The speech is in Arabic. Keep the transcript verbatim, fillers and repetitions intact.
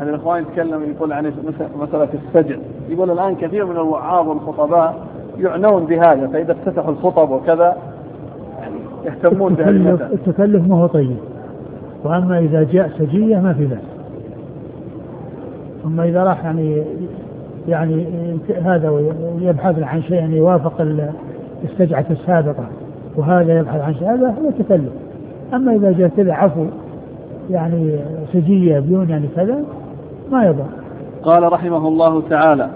أحد الإخوان يتكلم يقول عن مسألة السجع، يقول الآن كثير من الوعاظ والخطباء يعنون بهذا، فإذا افتتحوا الخطب وكذا يعني يهتمون بهذا. التكلف ما هو طيب، وأما إذا جاء سجية ما في بأس. أما إذا راح يعني يعني هذا ويبحث عن شيء يعني يوافق السجعة السابقة وهذا يبحث عن شيء، هذا هو تكلف. أما إذا جاء كذا عفو يعني سجية بدون يعني كذا ما يضر. قال رحمه الله تعالى: